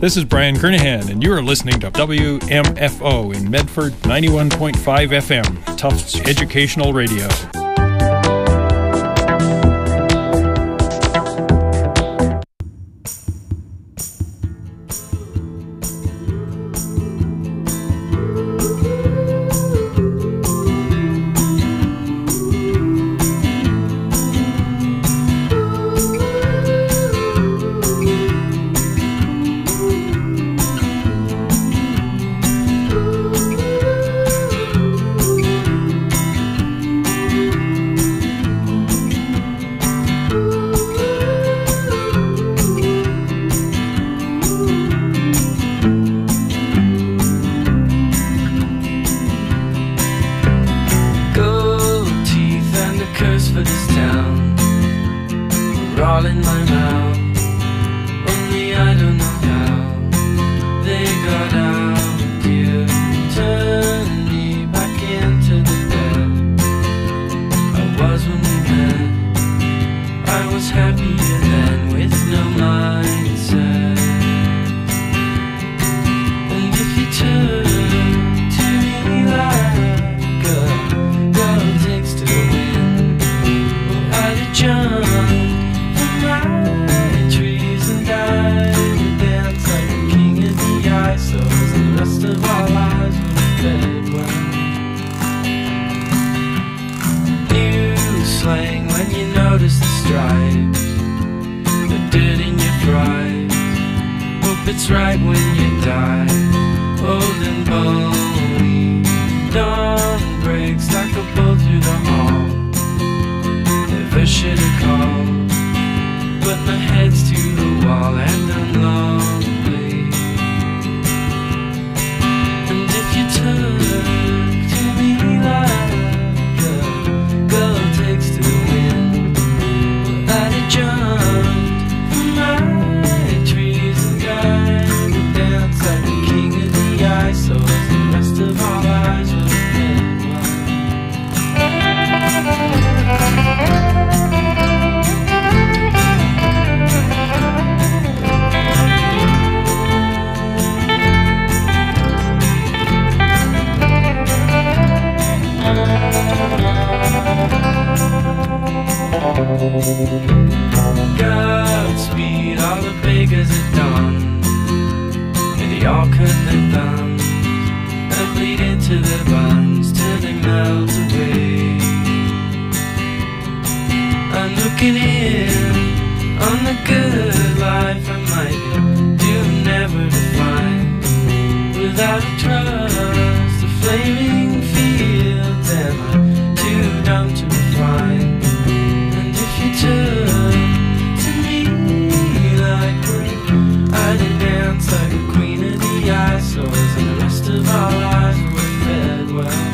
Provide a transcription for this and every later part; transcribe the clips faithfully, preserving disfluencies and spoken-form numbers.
This is Brian Kernahan, and you are listening to W M F O in Medford, ninety-one point five F M, Tufts Educational Radio. Godspeed, all the bakers at dawn, and they all cut their thumbs and bleed into their buns till they melt away. I'm looking in on the good life I might do never to find without a trust, the flaming fields, and I'm too dumb to refine. You took to me like when I did dance like a queen of the ice, and the rest of our lives were fed well.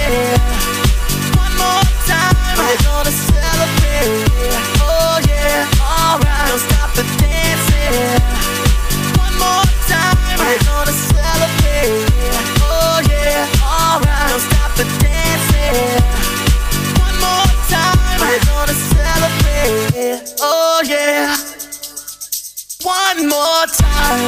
celebrate. One more time, we're gonna celebrate. Oh yeah, alright, don't stop the dancing. One more time, we're gonna celebrate. Oh yeah, alright, don't stop the dancing. One more time, we're gonna celebrate. Oh yeah, one more time.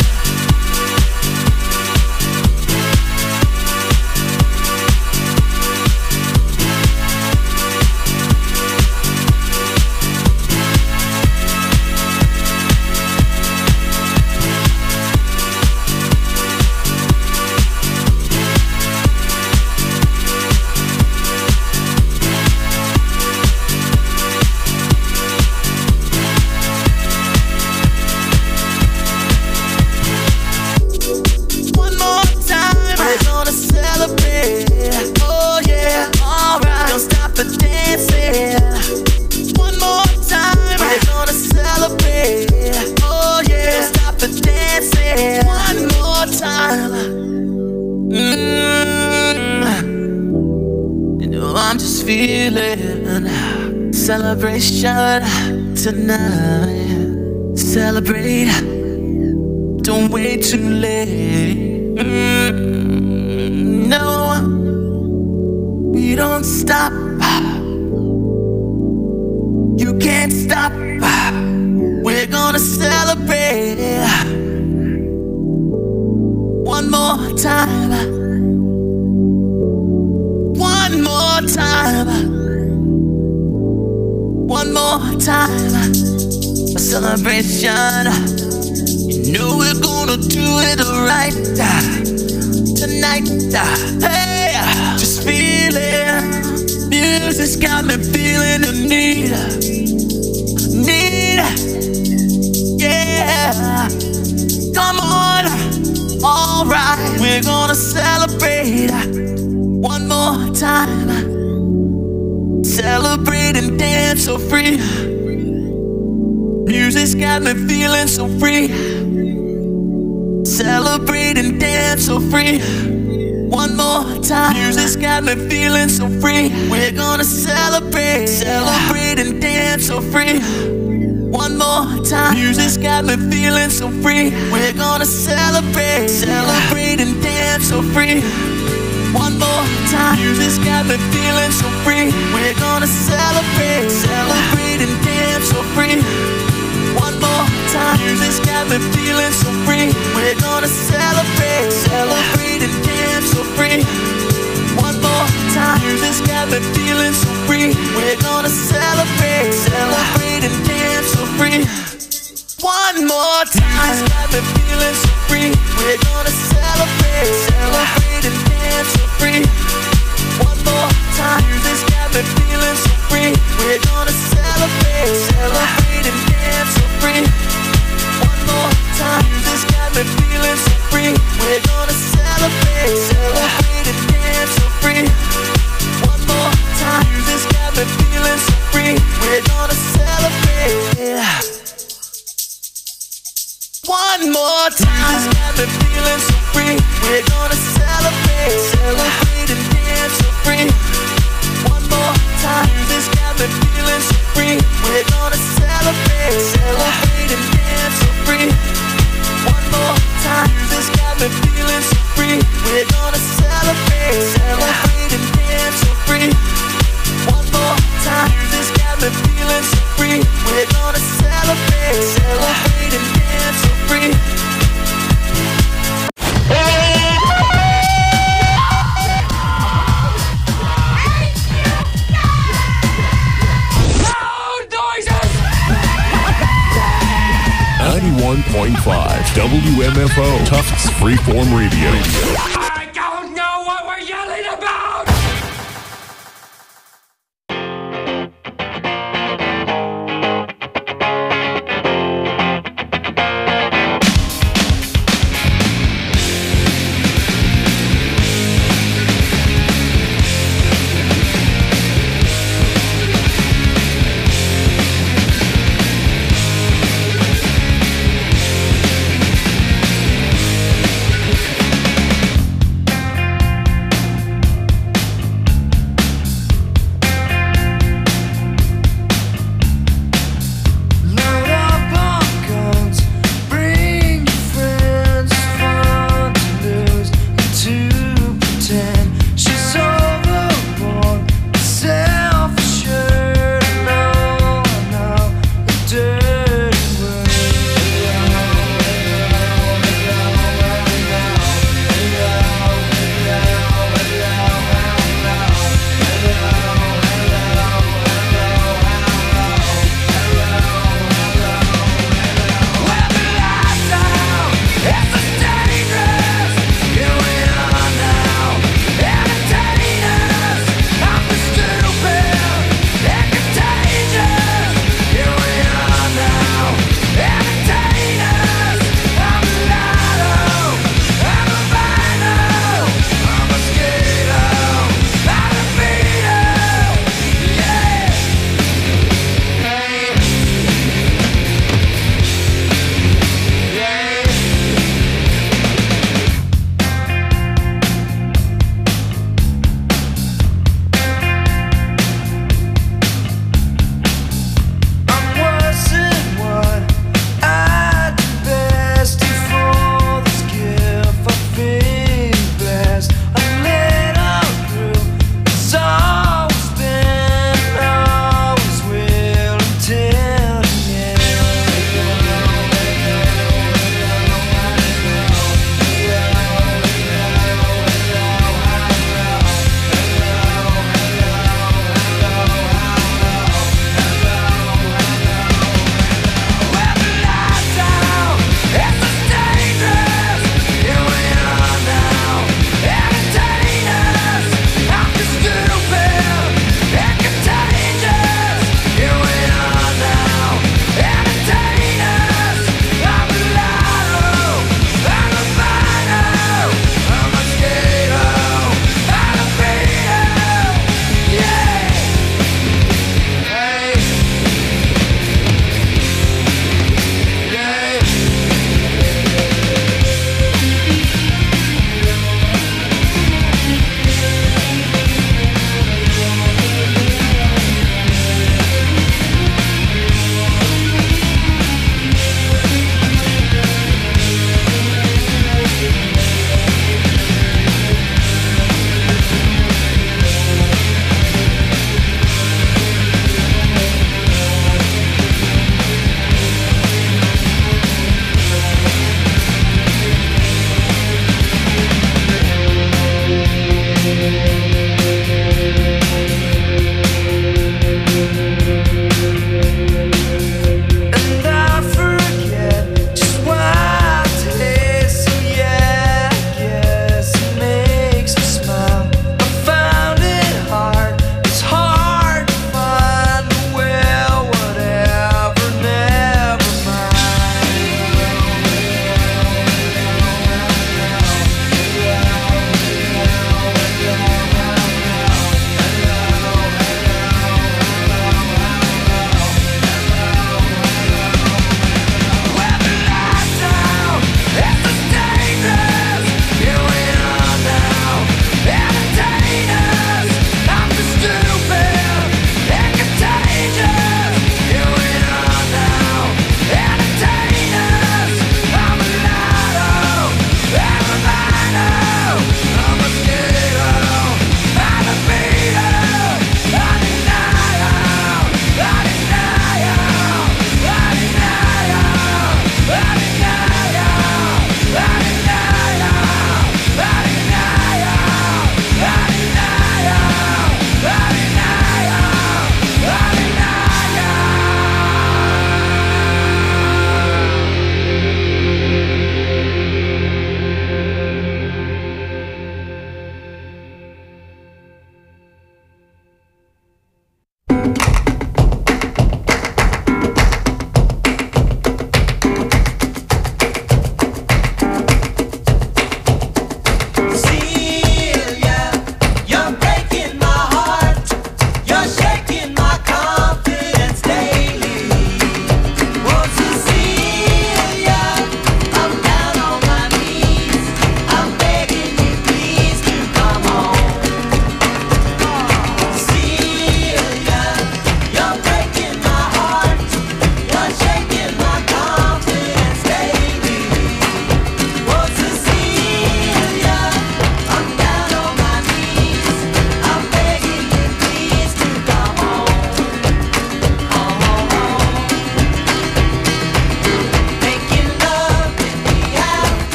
Feeling celebration tonight. Celebrate, don't wait too late. Mm, no, we don't stop. You can't stop. We're gonna celebrate one more time. One more time. One more time, a celebration. You know we're gonna do it right tonight. Hey, just feeling. Music's got me feeling the need, need. Yeah, come on, alright. We're gonna celebrate one more time. Celebrate and dance so free. Music's got me feeling so free. Celebrate and dance so free. One more time. Music's got me feeling so free. We're gonna celebrate. Celebrate and dance so free. One more time. Music's got me feeling so free. We're gonna celebrate. Celebrate and dance so free. One more time. Music's got me feeling so free. We're gonna celebrate. Celebrate and dance so free. One more time. Music's got me feeling so free. We're gonna celebrate. Celebrate and dance so free. One more time. Music's got me feeling so free. We're gonna celebrate. Celebrate and dance so free. One more time. Music's got me feeling so free. We're gonna celebrate. Celebrate and dance so free. One more time. Music's got me feeling so free. We're gonna celebrate. Celebrate and dance so free. One more time. Music's got me feeling so free. We're gonna celebrate. Celebrate and dance so free. One more time. Music's got me feeling so free. We're gonna celebrate. One more time. Music's got me feeling so free. We're gonna celebrate. Celebrate and dance so free. One more time. Music's got me feeling so free. We're gonna celebrate. Celebrate and dance so free. One more time. Music's got me feeling so free. We're gonna celebrate. Celebrate and dance so free. One more time. Music's got me feeling so free. We're gonna celebrate. Celebrate and dance so free. ninety-one point five W M F O Tufts Freeform Radio. I don't know what we're yelling about!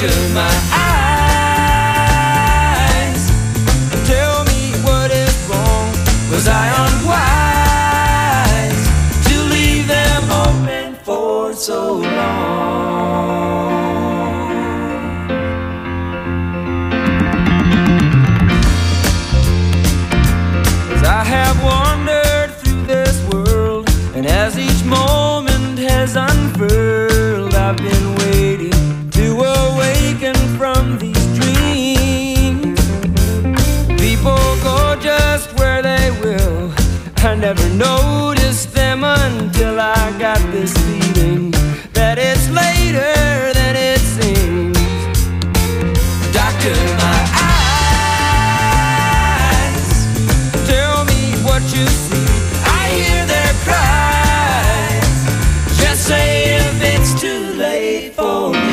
Doctor, my eyes, tell me what is wrong. Was I unwise to leave them open for so long? 'Cause I have wandered through this world, and as each moment has unfurled, I've been waiting to awaken from these dreams. People go just where they will. I never noticed them until I got this feeling that it's later than it seems. Doctor, my eyes, tell me what you see. I hear their cries. Just say if it's too late for me.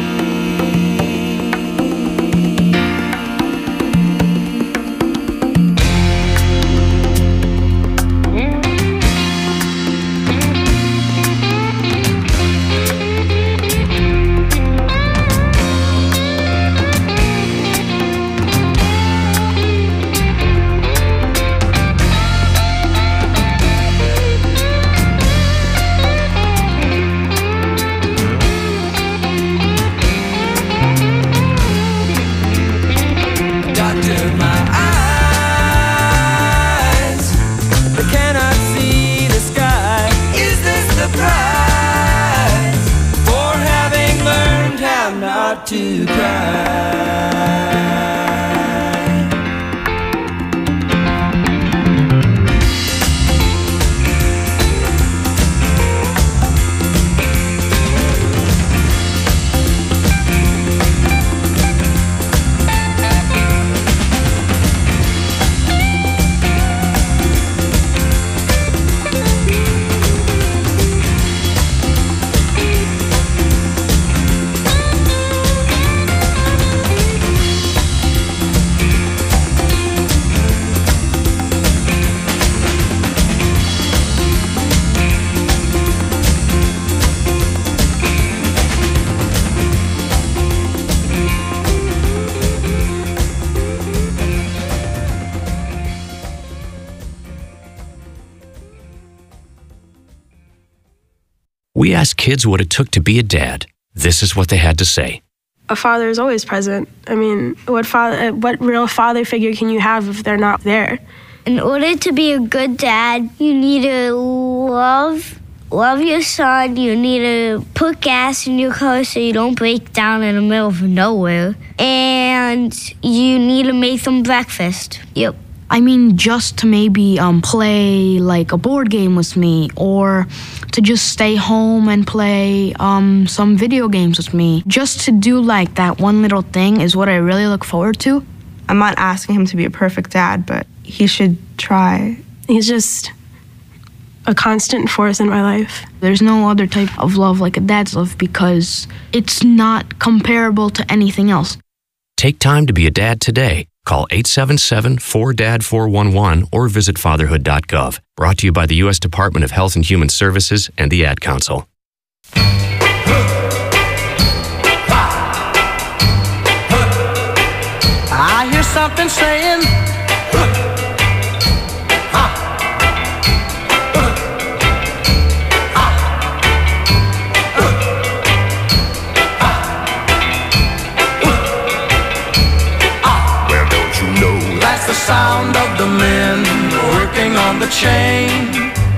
To cry. We asked kids what it took to be a dad. This is what they had to say. A father is always present. I mean, what father, what real father figure can you have if they're not there? In order to be a good dad, you need to love, love your son. You need to put gas in your car so you don't break down in the middle of nowhere. And you need to make them breakfast. Yep. I mean, just to maybe um, play like a board game with me, or to just stay home and play um, some video games with me. Just to do like that one little thing is what I really look forward to. I'm not asking him to be a perfect dad, but he should try. He's just a constant force in my life. There's no other type of love like a dad's love because it's not comparable to anything else. Take time to be a dad today. Call eight seven seven, four D A D four one one or visit fatherhood dot gov. Brought to you by the U S Department of Health and Human Services and the Ad Council. I hear something saying, the sound of the men working on the chain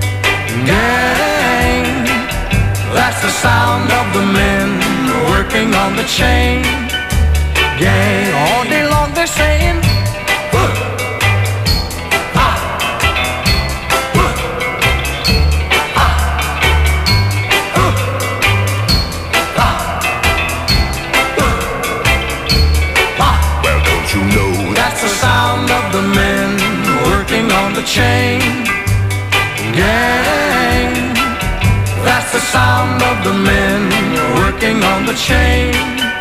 gang. That's the sound of the men working on the chain gang. All day long they're saying, huh, ha, huh, ha, huh, ha, huh, ha. Well, don't you know that's the sound of the men working on the chain gang. That's the sound of the men working on the chain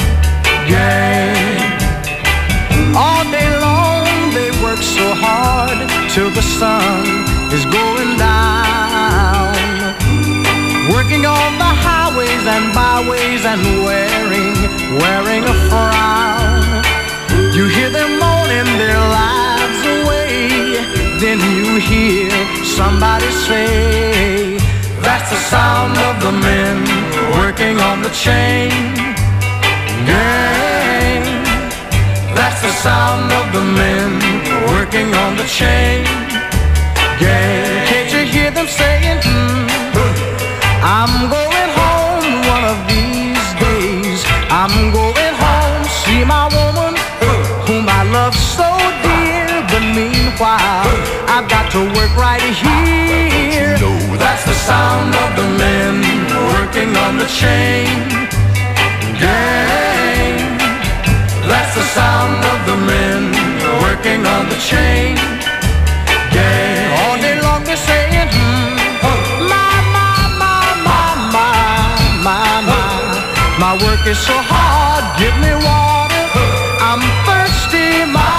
gang. All day long they work so hard till the sun is going down, working on the highways and byways and wearing, wearing a hear somebody say, that's the sound of the men working on the chain gang. That's the sound of the men working on the chain gang. Can't you hear them saying, hmm, I'm going home one of these days. I'm going home, see my woman whom I love so dear. But meanwhile, I've got to work right here. That's the sound of the men working on the chain gang. That's the sound of the men working on the chain gang. All day long they're saying, hmm, my, my, my, my, my, my, my. My work is so hard, give me water, I'm thirsty, my.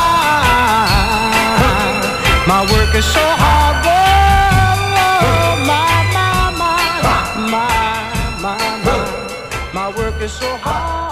My work is so hard, whoa, whoa, my, my, my, my, my, my. My work is so hard.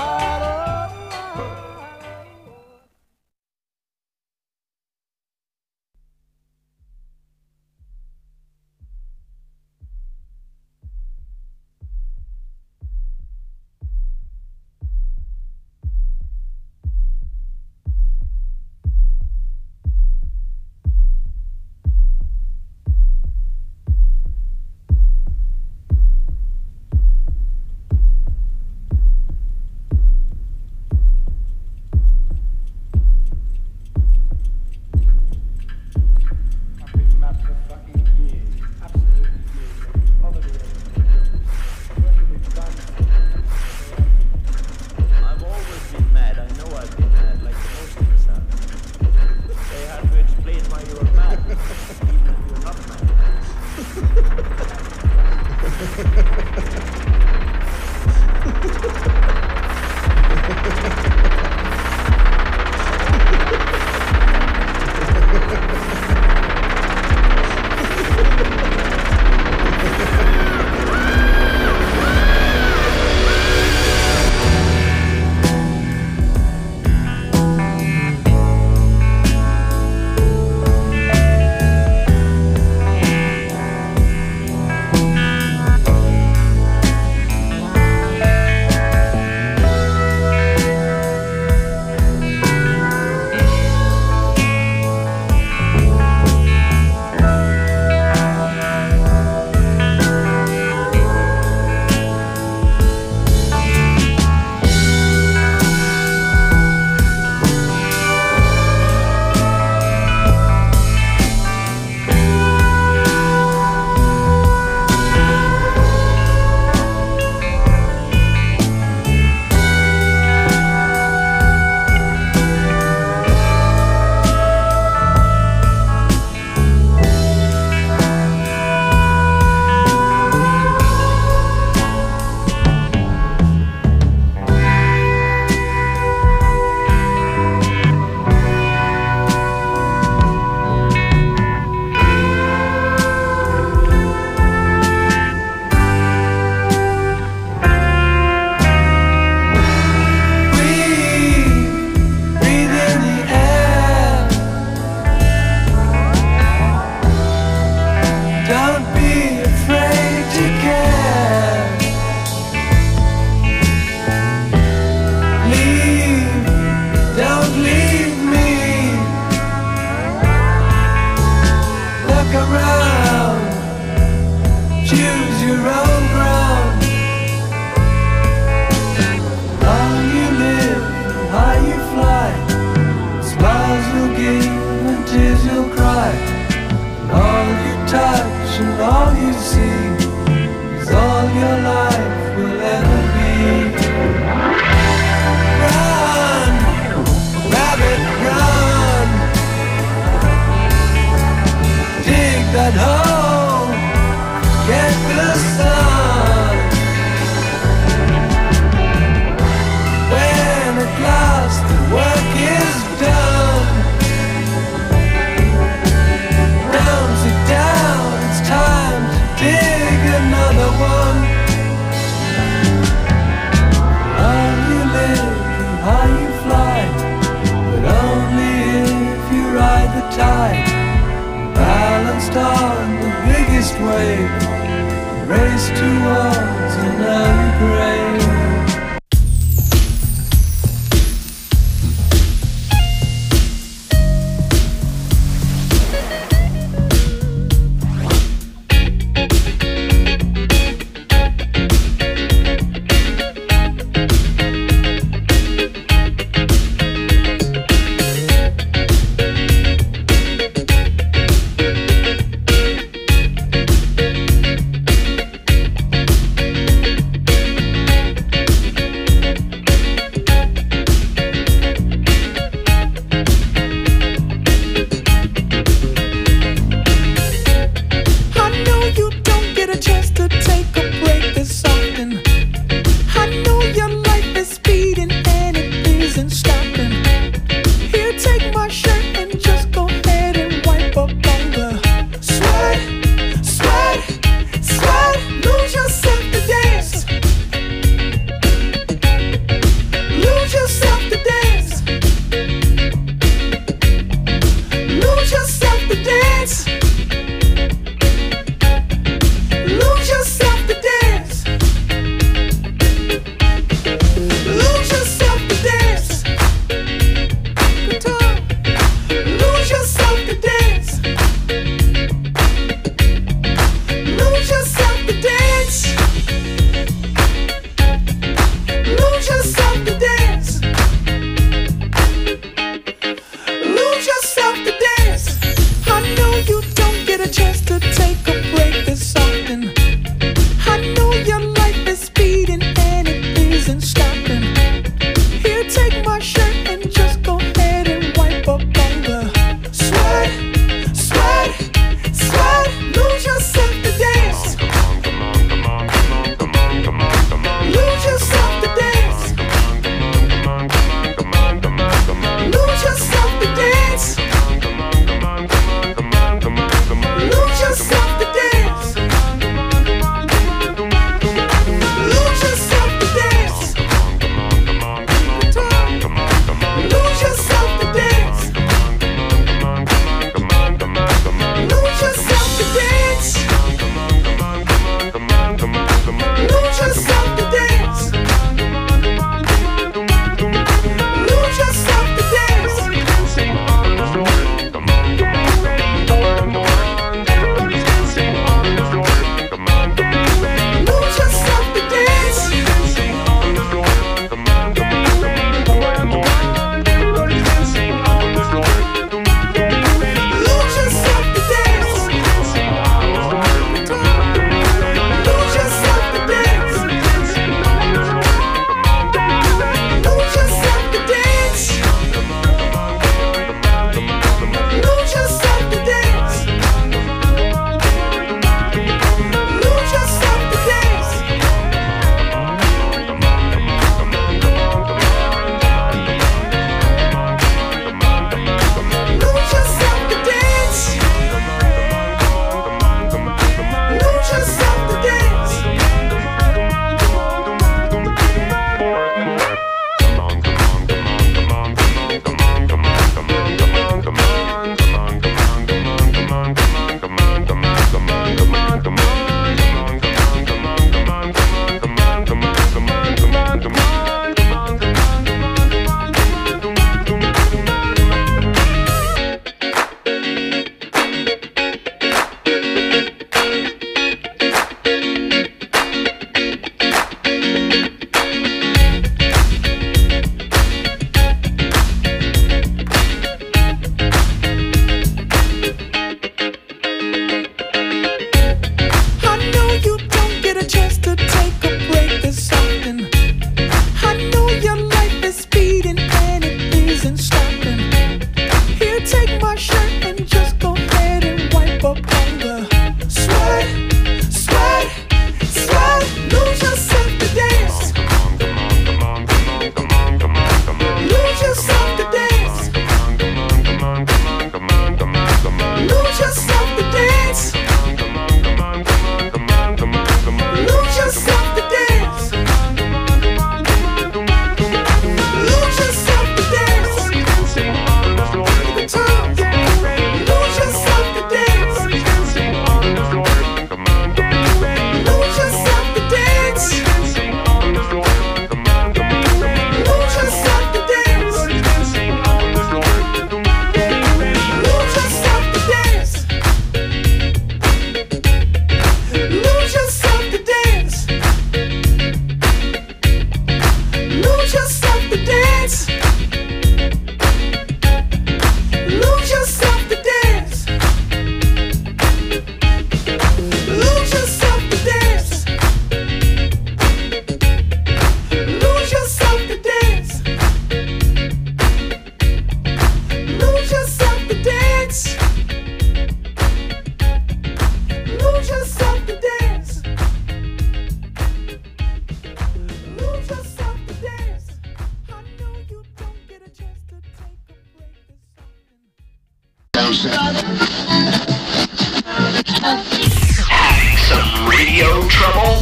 Having some radio trouble?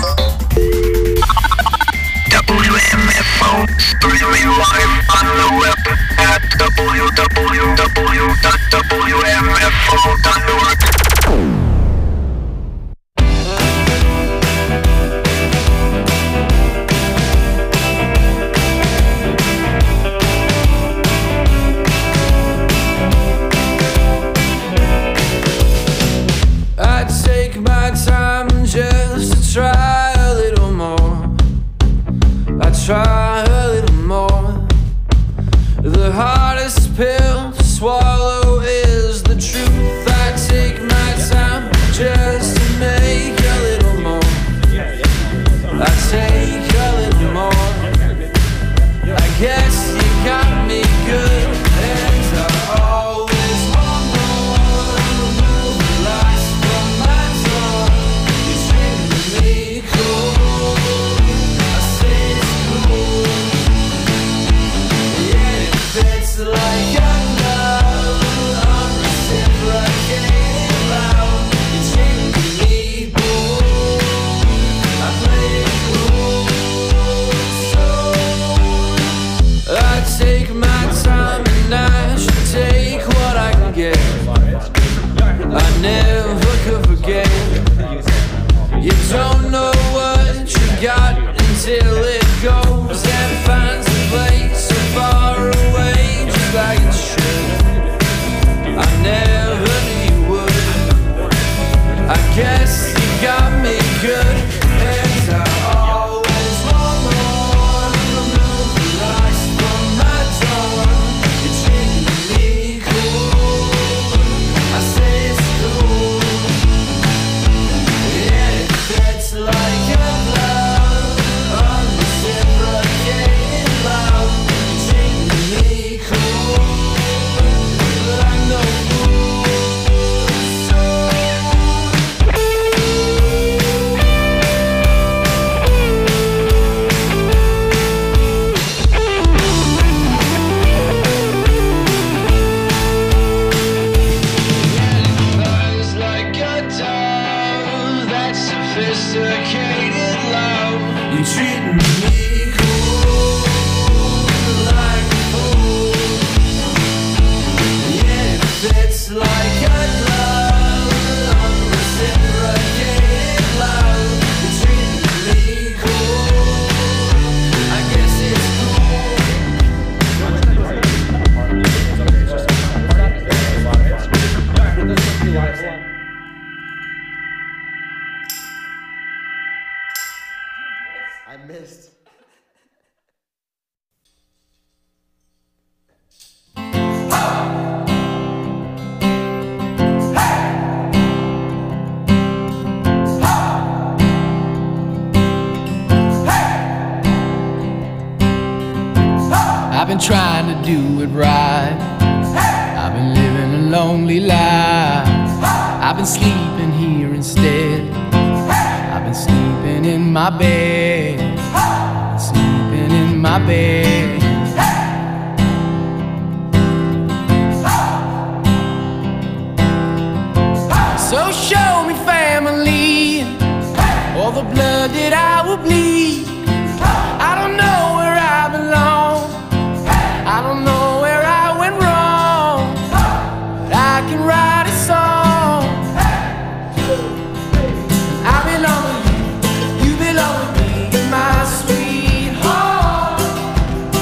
W M F O streaming live on the web at w w w dot w m f o dot org. Try a little more. I try a little more. The hardest pill to swallow is the truth. I take my time just to make a little more. I take a little more. I guess you got me good, and I always want more. Remove the lights from my door. You treat me cool. I say it's cool. Yeah, it fits like a glove. I'm reciprocating loud. You treat me cool. I play it cool. So I take my time and I should take what I can get. I never could forget. You don't know what you got until it goes and finds a place so far away, just like it should. I never knew you would. I guess you got me good, and I always want more. Remove the lights from my door. You're treating me cool. I say it's cool. Yeah, it fits like a glove. Unreciprocated love. You're treating me cool. But I'm no fool. So burns like a dove. That sophisticated love. You're treating me cool, like a fool. Yeah, it fits like a glove. Unreciprocated love. You're treating me cool. I guess it's I missed. I've been trying to do it right. I've been living a lonely life. I've been sleeping here instead. I've been sleeping in my bed. Sleeping in my bed. So show me family, all the blood that I will bleed. I don't know where I belong. I don't know where I went wrong. But I can write a song. I belong with you, you belong with me, my sweetheart.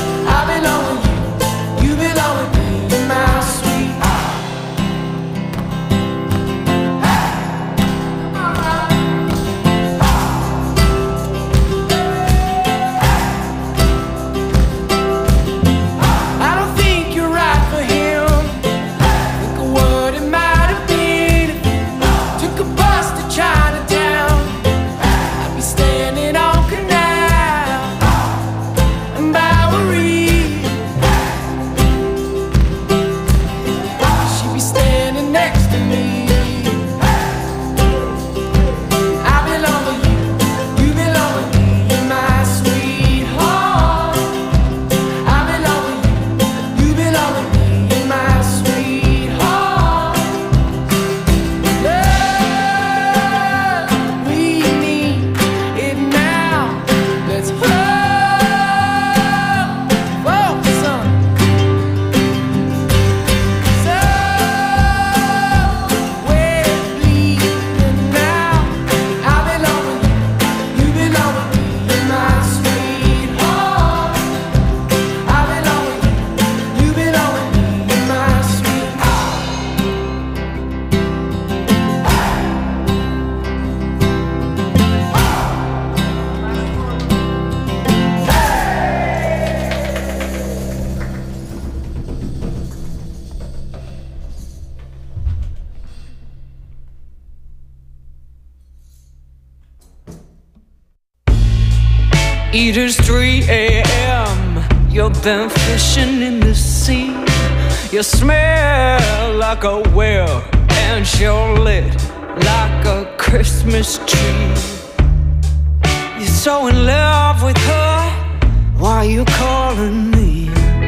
It is three a.m. You've been fishing in the sea. You smell like a whale, and you're lit like a Christmas tree. You're so in love with her, why are you calling me?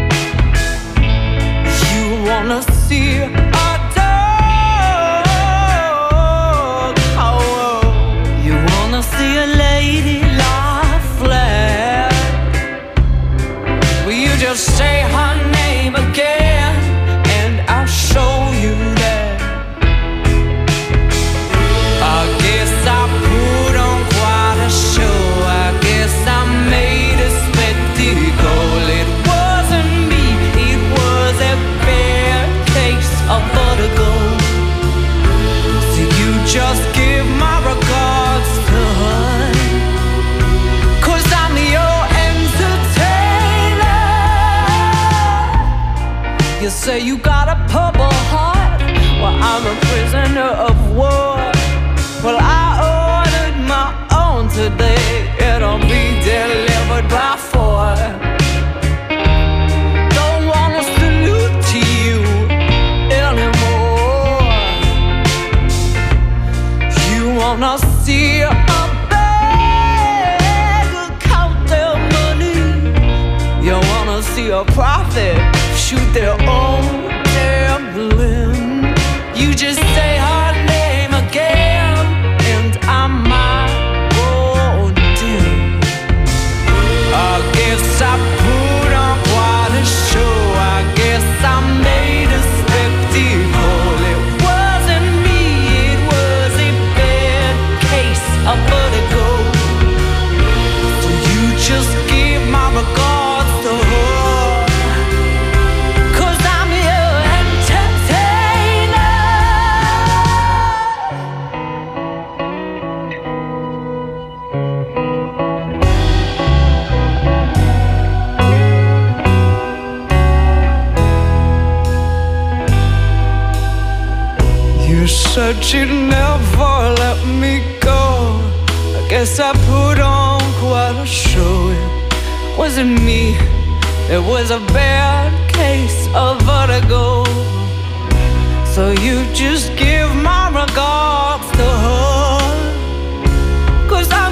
You wanna see a dog, oh, you wanna see a lady lie flat. Will you just say her name again, and I'll show you that. I guess I put on quite a show. I guess I made a spectacle. It wasn't me, it was a bad case of vertigo. So you just give my regards to her, 'cause I'm your entertainer. You say you got a purple heart, well I'm a prisoner of war. Well, I ordered my own today. It'll be delivered by four. Don't wanna salute to you anymore. You wanna see a beggar count their money. You wanna see a prophet shoot their own damn limb. You just say her name again, and I might go dim. I guess I put on quite a show. I guess I made a spectacle. It wasn't me, it was a bad case of vertigo. So you just give my regards to her, 'cause I'm your entertainer. You said you'd never let me go. I guess I put on quite a show. It wasn't me, it was a bad case of vertigo. So you just give my regards to her, 'cause I